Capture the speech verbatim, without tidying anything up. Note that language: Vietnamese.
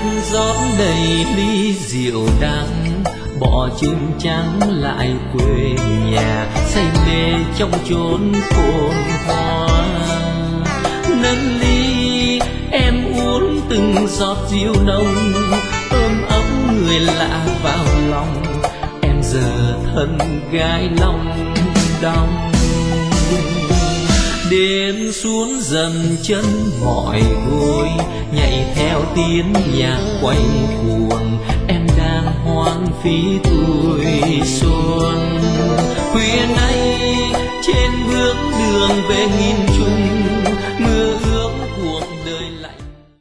rót đầy ly rượu đắng, bỏ chim trắng lại quê nhà, say mê trong chốn phồn hoa. Nâng ly em uống từng giọt rượu nồng, ôm ấp người lạ vào lòng, em giờ thân gái lòng đong. Đêm xuống dần chân mỏi gối, nhảy theo tiếng nhạc quanh cuồng, em đang hoang phí tuổi xuân. Khuya nay trên bước đường về nghìn trùng,